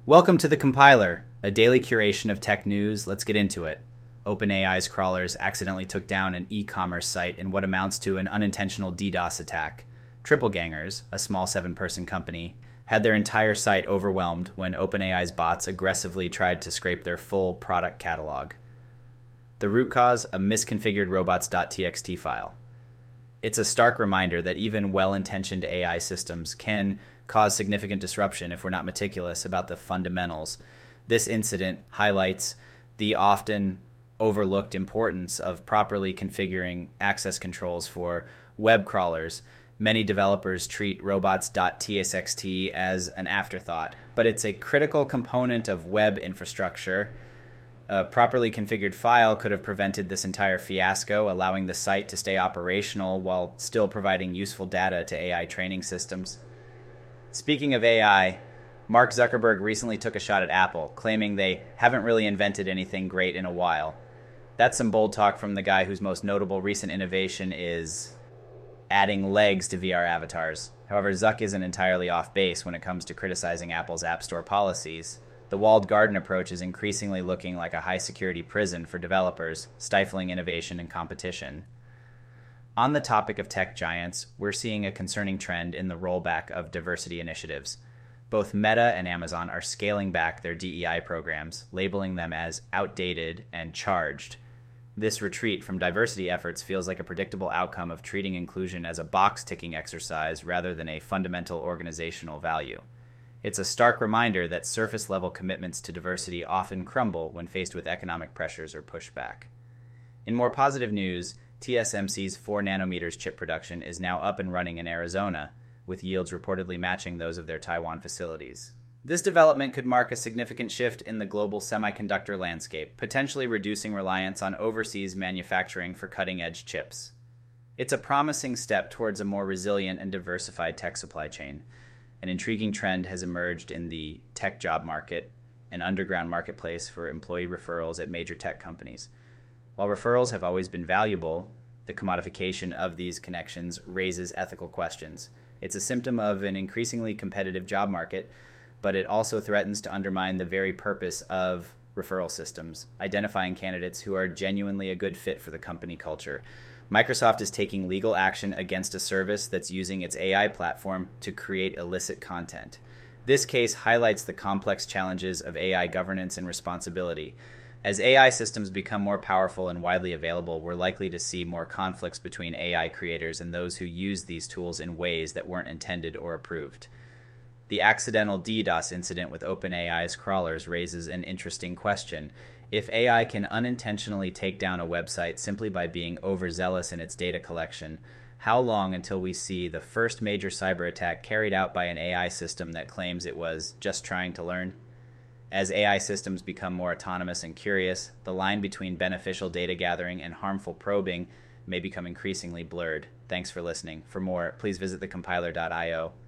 Welcome to The Compiler, a daily curation of tech news. Let's get into it. OpenAI's crawlers accidentally took down an e-commerce site in what amounts to an unintentional DDoS attack. Triplegangers, a small 7-person company, had their entire site overwhelmed when OpenAI's bots aggressively tried to scrape their full product catalog. The root cause, a misconfigured robots.txt file. It's a stark reminder that even well-intentioned AI systems can cause significant disruption if we're not meticulous about the fundamentals. This incident highlights the often overlooked importance of properly configuring access controls for web crawlers. Many developers treat robots.txt as an afterthought, but it's a critical component of web infrastructure. A properly configured file could have prevented this entire fiasco, allowing the site to stay operational while still providing useful data to AI training systems. Speaking of AI, Mark Zuckerberg recently took a shot at Apple, claiming they haven't really invented anything great in a while. That's some bold talk from the guy whose most notable recent innovation is adding legs to VR avatars. However, Zuck isn't entirely off base when it comes to criticizing Apple's App Store policies. The walled garden approach is increasingly looking like a high-security prison for developers, stifling innovation and competition. On the topic of tech giants, we're seeing a concerning trend in the rollback of diversity initiatives. Both Meta and Amazon are scaling back their DEI programs, labeling them as outdated and charged. This retreat from diversity efforts feels like a predictable outcome of treating inclusion as a box-ticking exercise rather than a fundamental organizational value. It's a stark reminder that surface-level commitments to diversity often crumble when faced with economic pressures or pushback. In more positive news, TSMC's 4 nanometers chip production is now up and running in Arizona, with yields reportedly matching those of their Taiwan facilities. This development could mark a significant shift in the global semiconductor landscape, potentially reducing reliance on overseas manufacturing for cutting-edge chips. It's a promising step towards a more resilient and diversified tech supply chain. An intriguing trend has emerged in the tech job market, an underground marketplace for employee referrals at major tech companies. While referrals have always been valuable, the commodification of these connections raises ethical questions. It's a symptom of an increasingly competitive job market, but it also threatens to undermine the very purpose of referral systems, identifying candidates who are genuinely a good fit for the company culture. Microsoft is taking legal action against a service that's using its AI platform to create illicit content. This case highlights the complex challenges of AI governance and responsibility. As AI systems become more powerful and widely available, we're likely to see more conflicts between AI creators and those who use these tools in ways that weren't intended or approved. The accidental DDoS incident with OpenAI's crawlers raises an interesting question. If AI can unintentionally take down a website simply by being overzealous in its data collection, how long until we see the first major cyber attack carried out by an AI system that claims it was just trying to learn? As AI systems become more autonomous and curious, the line between beneficial data gathering and harmful probing may become increasingly blurred. Thanks for listening. For more, please visit thecompiler.io.